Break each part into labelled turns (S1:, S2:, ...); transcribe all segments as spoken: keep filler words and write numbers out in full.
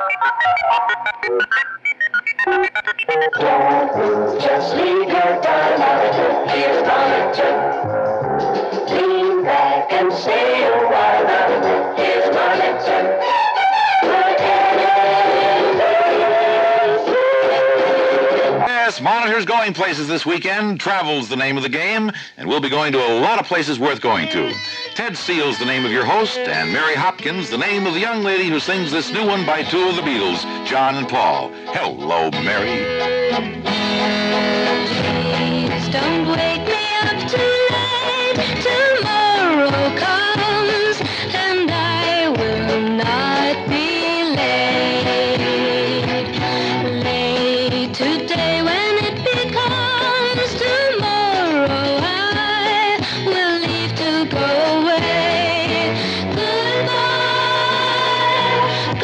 S1: Just leave your darling monitor, dear monitor. Lean back and stay a while, monitor, dear monitor.
S2: Yes, Monitor's going places this weekend. Travel's the name of the game, and we'll be going to a lot of places worth going to. Ted Seale's the name of your host, and Mary Hopkins, the name of the young lady who sings this new one by two of the Beatles, John and Paul. Hello, Mary.
S3: Please don't wake me up too late. Tomorrow comes, and I will not be late. Late today when it becomes tomorrow, I will leave to go away. Goodbye,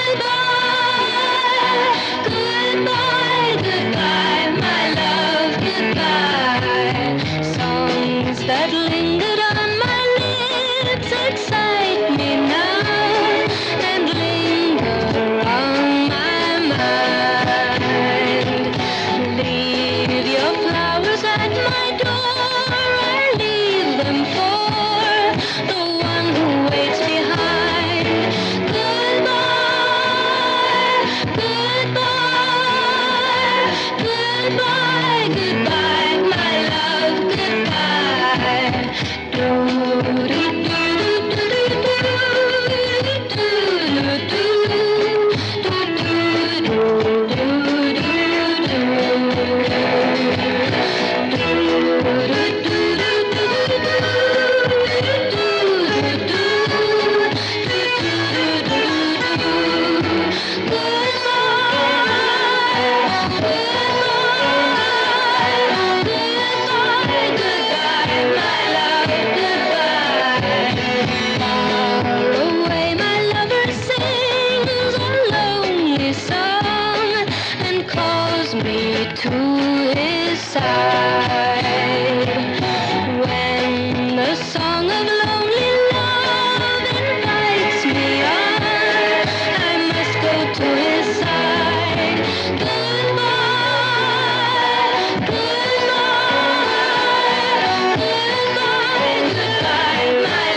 S3: goodbye, goodbye, goodbye, my love, goodbye. Songs that lingered on my lips excite me now and linger on my mind. Leave your flowers at my door, I leave them for the one who waits behind. Goodbye, goodbye, goodbye, goodbye, my love, goodbye. Do do do do do do to his side. When the song of lonely love invites me on, I must go to his side. Goodbye, goodbye, goodbye, goodbye, my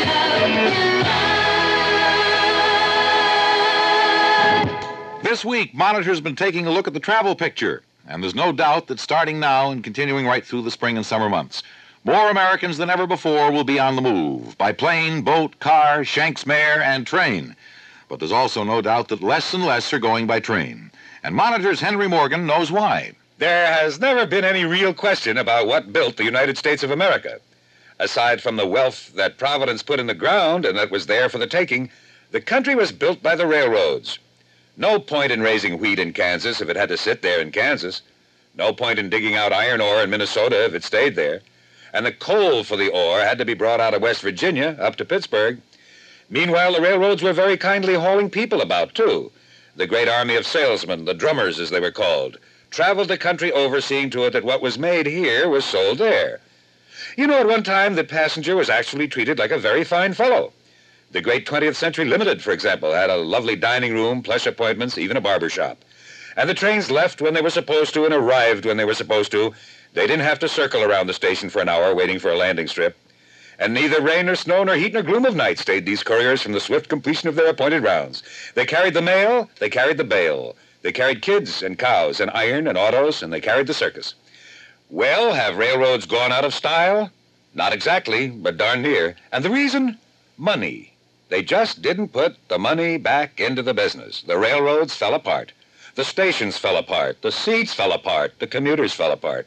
S3: love, goodbye.
S2: This week, Monitor's been taking a look at the travel picture. And there's no doubt that starting now and continuing right through the spring and summer months, more Americans than ever before will be on the move by plane, boat, car, Shanks mare, and train. But there's also no doubt that less and less are going by train. And Monitor's Henry Morgan knows why.
S4: There has never been any real question about what built the United States of America. Aside from the wealth that Providence put in the ground and that was there for the taking, the country was built by the railroads. No point in raising wheat in Kansas if it had to sit there in Kansas. No point in digging out iron ore in Minnesota if it stayed there. And the coal for the ore had to be brought out of West Virginia up to Pittsburgh. Meanwhile, the railroads were very kindly hauling people about, too. The great army of salesmen, the drummers as they were called, traveled the country over seeing to it that what was made here was sold there. You know, at one time, the passenger was actually treated like a very fine fellow. The great twentieth Century Limited, for example, had a lovely dining room, plush appointments, even a barber shop. And the trains left when they were supposed to and arrived when they were supposed to. They didn't have to circle around the station for an hour waiting for a landing strip. And neither rain nor snow nor heat nor gloom of night stayed these couriers from the swift completion of their appointed rounds. They carried the mail, they carried the bale. They carried kids and cows and iron and autos, and they carried the circus. Well, have railroads gone out of style? Not exactly, but darn near. And the reason? Money. They just didn't put the money back into the business. The railroads fell apart. The stations fell apart. The seats fell apart. The commuters fell apart.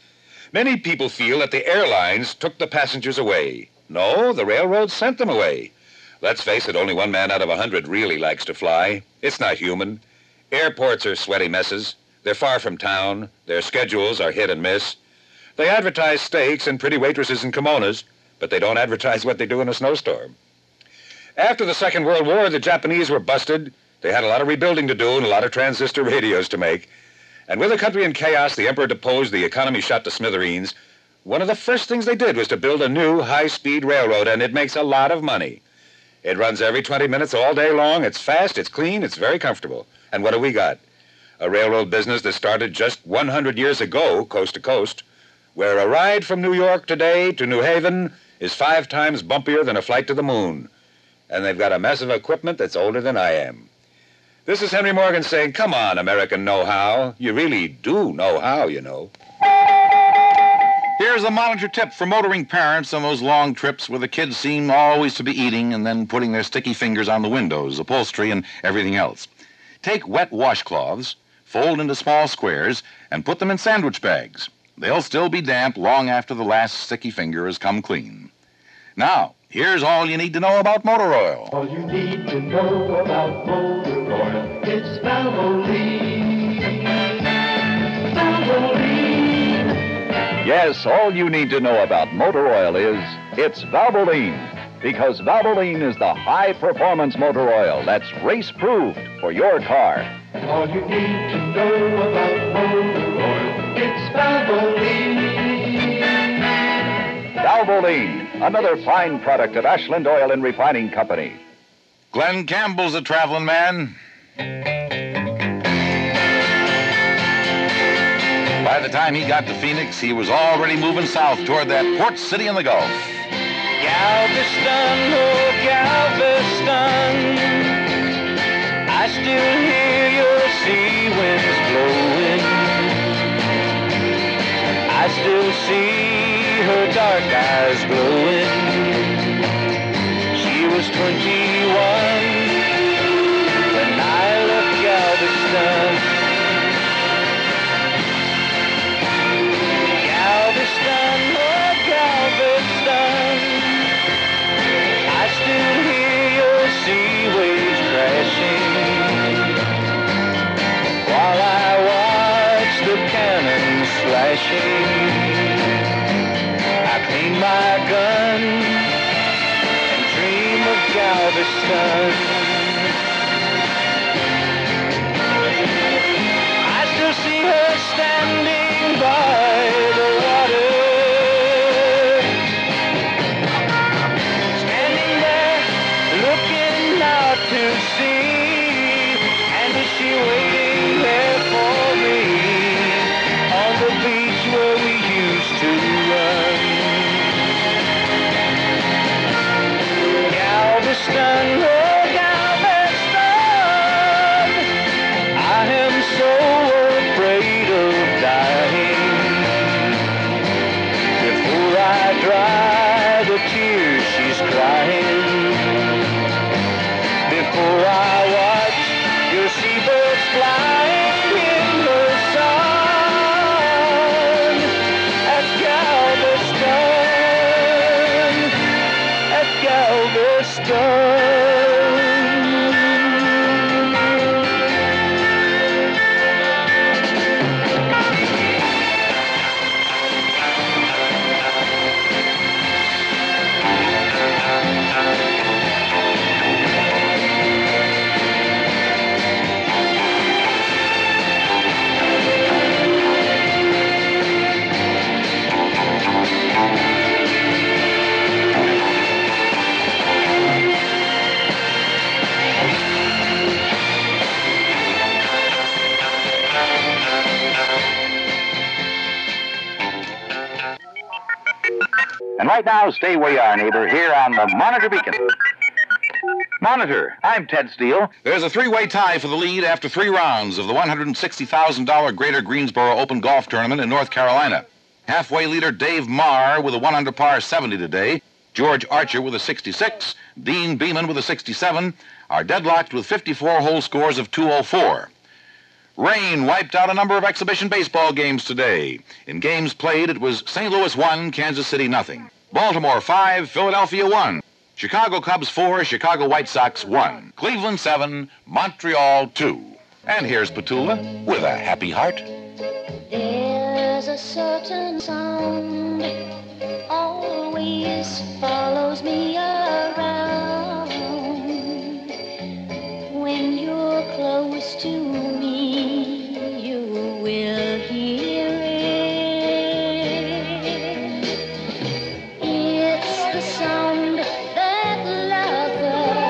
S4: Many people feel that the airlines took the passengers away. No, the railroads sent them away. Let's face it, only one man out of a hundred really likes to fly. It's not human. Airports are sweaty messes. They're far from town. Their schedules are hit and miss. They advertise steaks and pretty waitresses in kimonos, but they don't advertise what they do in a snowstorm. After the Second World War, the Japanese were busted. They had a lot of rebuilding to do and a lot of transistor radios to make. And with the country in chaos, the emperor deposed, the economy shot to smithereens. One of the first things they did was to build a new high-speed railroad, and it makes a lot of money. It runs every twenty minutes all day long. It's fast, it's clean, it's very comfortable. And what do we got? A railroad business that started just one hundred years ago, coast to coast, where a ride from New York today to New Haven is five times bumpier than a flight to the moon. And they've got a mess of equipment that's older than I am. This is Henry Morgan saying, come on, American know-how. You really do know how, you know.
S2: Here's a monitor tip for motoring parents on those long trips where the kids seem always to be eating and then putting their sticky fingers on the windows, upholstery, and everything else. Take wet washcloths, fold into small squares, and put them in sandwich bags. They'll still be damp long after the last sticky finger has come clean. Now, here's all you need to know about motor oil.
S1: All you need to know about motor oil, it's Valvoline. Valvoline.
S5: Yes, all you need to know about motor oil is it's Valvoline, because Valvoline is the high-performance motor oil that's race-proved for your car.
S1: All you need to know about motor oil, it's Valvoline.
S5: Valvoline, another fine product of Ashland Oil and Refining Company.
S2: Glenn Campbell's a traveling man. By the time he got to Phoenix, he was already moving south toward that port city in the Gulf.
S6: Galveston, oh Galveston, I still hear your sea winds blowing. I still see her dark eyes glowing. She was twenty-one when I left Galveston. Galveston, oh Galveston, I still hear your sea waves crashing while I watch the cannons flashing. I clean my gun and dream of Galveston. I still see her standing by the water, standing there looking out to sea. And is she waiting there for me on the beach where we used to run? Galveston, oh Galveston, I am so afraid of dying before I dry the tears she's crying, before I watch your seabirds flying in the sun at Galveston, at Galveston.
S5: And right now, stay where you are, neighbor, here on the Monitor Beacon. Monitor, I'm Ted Steele.
S2: There's a three-way tie for the lead after three rounds of the one hundred sixty thousand dollars Greater Greensboro Open Golf Tournament in North Carolina. Halfway leader Dave Marr with a one under par seventy today. George Archer with a sixty-six. Dean Beeman with a sixty-seven are deadlocked with fifty-four hole scores of two oh four. Rain wiped out a number of exhibition baseball games today. In games played, it was Saint Louis one, Kansas City nothing. Baltimore five, Philadelphia one. Chicago Cubs four, Chicago White Sox one. Cleveland seven, Montreal two. And here's Petula with a happy heart.
S3: There's a certain sound always follows me around. When you're close to me, you will hear it. It's the sound that laughter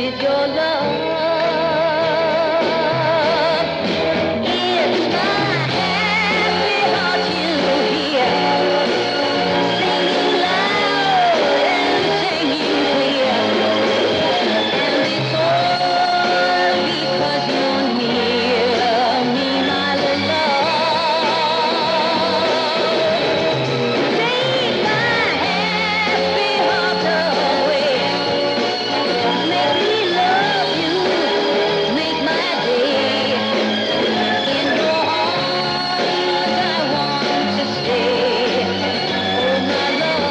S3: with your love. It's my happy heart you hear, singing loud and singing clear. And it's all because you're near me, my love. Take my happy heart away. Make me love you, make my day. In your arms I want to stay. Oh, my love.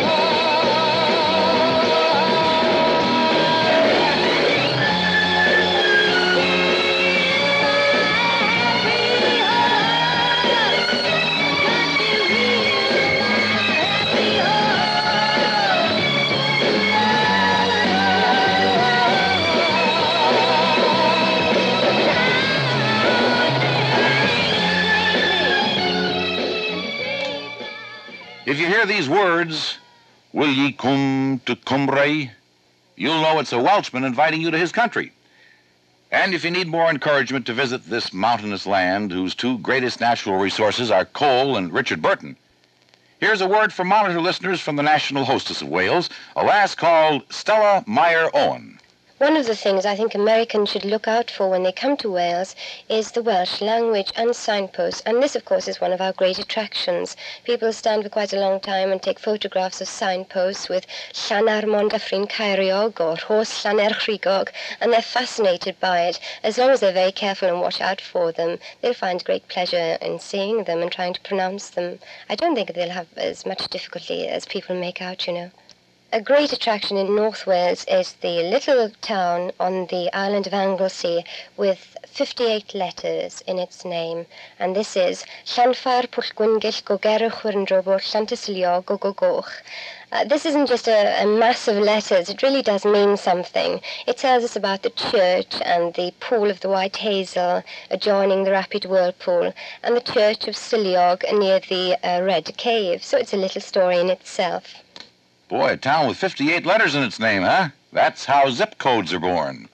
S2: If you hear these words, will ye come to Cumbrae, you'll know it's a Welshman inviting you to his country. And if you need more encouragement to visit this mountainous land whose two greatest natural resources are coal and Richard Burton, here's a word for Monitor listeners from the national hostess of Wales, a lass called Stella Meyer Owen.
S7: One of the things I think Americans should look out for when they come to Wales is the Welsh language and signposts. And this, of course, is one of our great attractions. People stand for quite a long time and take photographs of signposts with Llanar Mond Dyffryn Ceiriog or Rhos Llaner Chrigog, and they're fascinated by it. As long as they're very careful and watch out for them, they'll find great pleasure in seeing them and trying to pronounce them. I don't think they'll have as much difficulty as people make out, you know. A great attraction in North Wales is the little town on the island of Anglesey with fifty-eight letters in its name, and this is Llanfair Pwllgwyngyll Gogerwch Wyrndrobwr Llantysilio Gogogoch. Uh, this isn't just a, a mass of letters, it really does mean something. It tells us about the church and the pool of the White Hazel adjoining the Rapid Whirlpool, and the church of Siliog near the uh, Red Cave, so it's a little story in itself.
S2: Boy, a town with fifty-eight letters in its name, huh? That's how zip codes are born.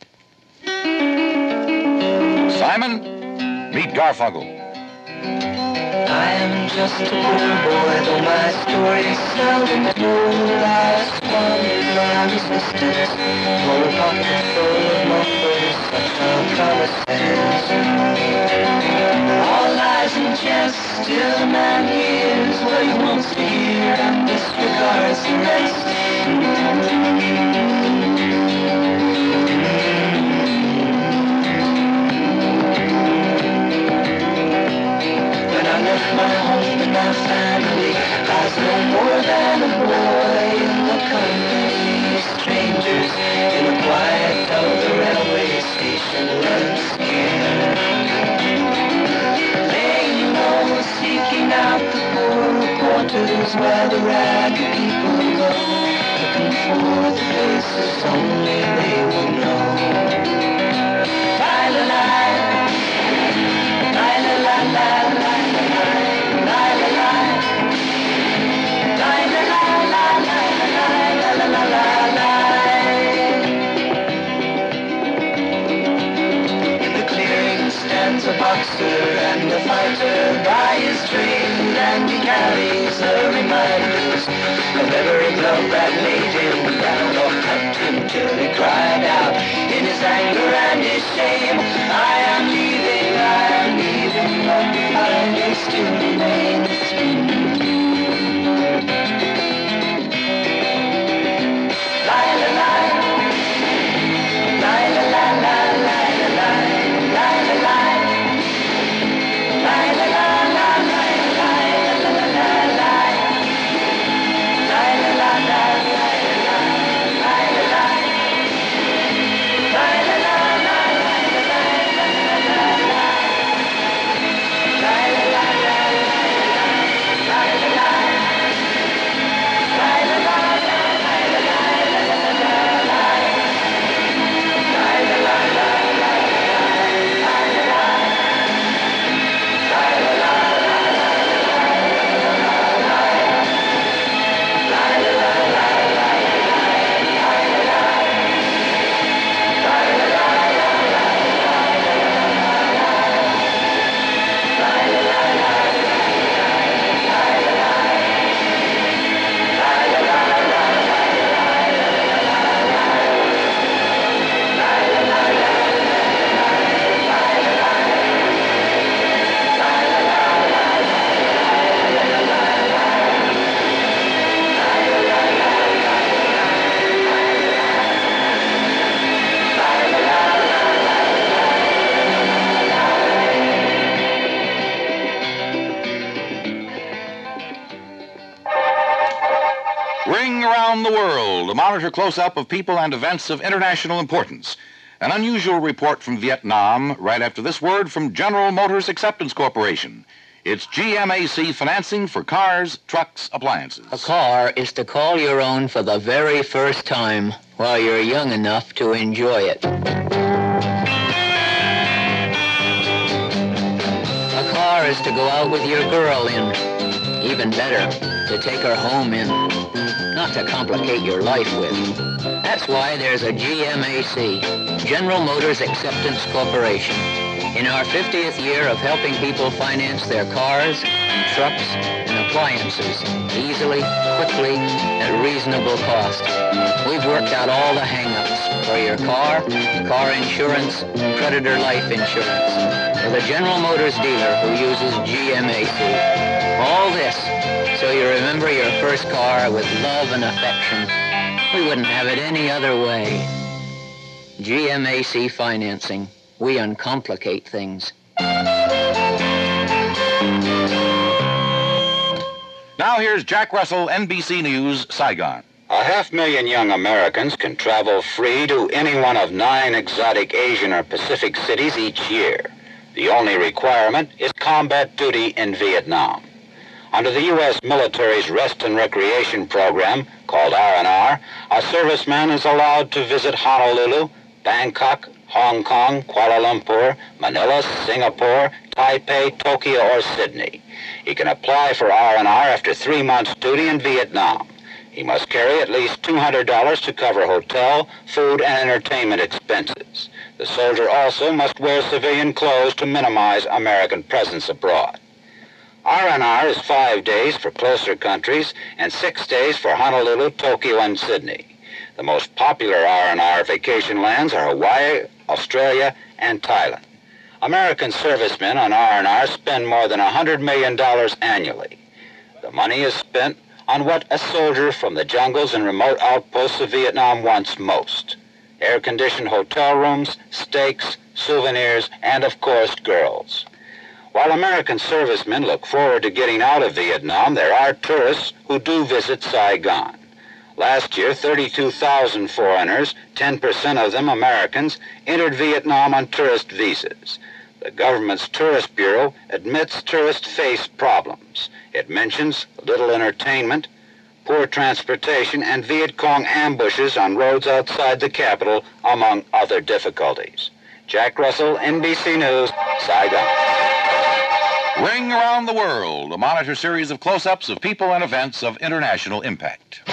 S2: Simon, meet Garfunkel.
S6: I am just a poor boy, though my story is seldom told. I squandered my resistance for a pocket full of mumbles, such are promises. All lies and jest, still a man hears what he wants to hear and disregards the rest. When I left my home and my family, I was no more than a boy in the company of strangers in the quiet of the railway station lunch scared. Laying low, seeking out the poor quarters where the ragged people go, looking for the places only they will know. La-la-la, la-la-la-la-la. A boxer and a fighter by his trade, and he carries the reminders of every blow that laid him down or cut him till he cried out in his anger and his shame, I am leaving, I am leaving, but behind he still remains.
S2: a monitor close-up of people and events of international importance. An unusual report from Vietnam right after this word from General Motors Acceptance Corporation. It's G M A C financing for cars, trucks, appliances.
S8: A car is to call your own for the very first time while you're young enough to enjoy it. A car is to go out with your girl in. Even better, to take her home in. Not to complicate your life with. That's why there's a G M A C, General Motors Acceptance Corporation. In our fiftieth year of helping people finance their cars and trucks and appliances easily, quickly, at reasonable cost, we've worked out all the hang-ups for your car, car insurance, creditor life insurance, with a General Motors dealer who uses G M A C. All this so you remember your first car with love and affection. We wouldn't have it any other way. G M A C financing. We uncomplicate things.
S2: Now here's Jack Russell, N B C News, Saigon.
S9: A half million young Americans can travel free to any one of nine exotic Asian or Pacific cities each year. The only requirement is combat duty in Vietnam. Under the U S military's rest and recreation program, called R and R, a serviceman is allowed to visit Honolulu, Bangkok, Hong Kong, Kuala Lumpur, Manila, Singapore, Taipei, Tokyo, or Sydney. He can apply for R and R after three months' duty in Vietnam. He must carry at least two hundred dollars to cover hotel, food, and entertainment expenses. The soldier also must wear civilian clothes to minimize American presence abroad. R and R is five days for closer countries and six days for Honolulu, Tokyo, and Sydney. The most popular R and R vacation lands are Hawaii, Australia, and Thailand. American servicemen on R and R spend more than one hundred million dollars annually. The money is spent on what a soldier from the jungles and remote outposts of Vietnam wants most: air-conditioned hotel rooms, steaks, souvenirs, and, of course, girls. While American servicemen look forward to getting out of Vietnam, there are tourists who do visit Saigon. Last year, thirty-two thousand foreigners, ten percent of them Americans, entered Vietnam on tourist visas. The government's tourist bureau admits tourists face problems. It mentions little entertainment, poor transportation, and Viet Cong ambushes on roads outside the capital, among other difficulties. Jack Russell, N B C News, Saigon.
S2: Ring Around the World, a monitor series of close-ups of people and events of international impact.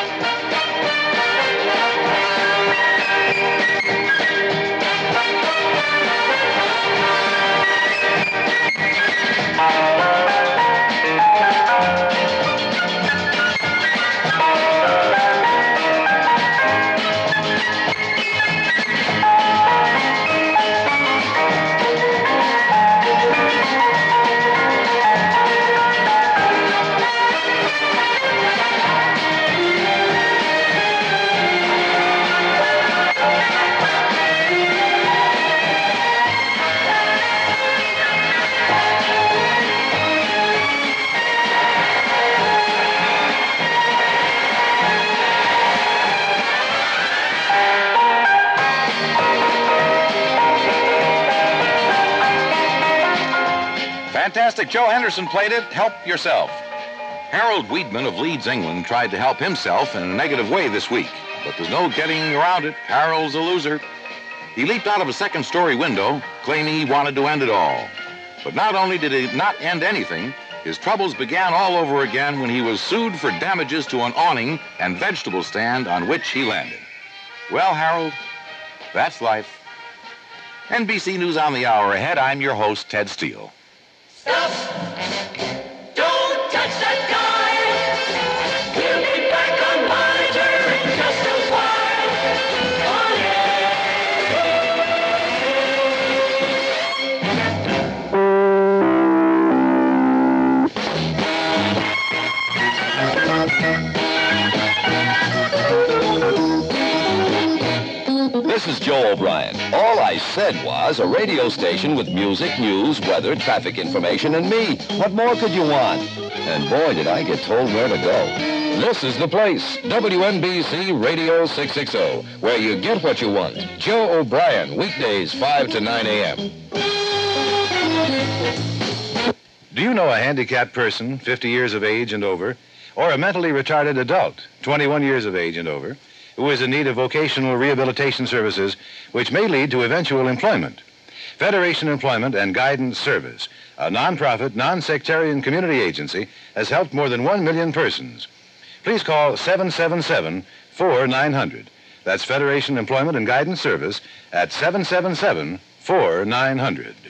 S2: Fantastic. Joe Henderson played it. Help yourself. Harold Weedman of Leeds, England, tried to help himself in a negative way this week, but there's no getting around it. Harold's a loser. He leaped out of a second-story window, claiming he wanted to end it all. But not only did he not end anything, his troubles began all over again when he was sued for damages to an awning and vegetable stand on which he landed. Well, Harold, that's life. N B C News on the hour ahead. I'm your host, Ted Steele.
S1: Stop! Don't touch that guy! We'll be back on Monitor in just a while. Oh,
S2: This is Joe
S10: Joe O'Brien. All I said was a radio station with music, news, weather, traffic information, and me. What more could you want? And boy, did I get told where to go. This is the place, W N B C Radio six sixty, where you get what you want. Joe O'Brien, weekdays five to nine a.m.
S4: Do you know a handicapped person, fifty years of age and over, or a mentally retarded adult, twenty-one years of age and over, who is in need of vocational rehabilitation services which may lead to eventual employment? Federation Employment and Guidance Service, a nonprofit, non-sectarian community agency, has helped more than one million persons. Please call seven seven seven, four nine hundred. That's Federation Employment and Guidance Service at seven seven seven, four nine hundred.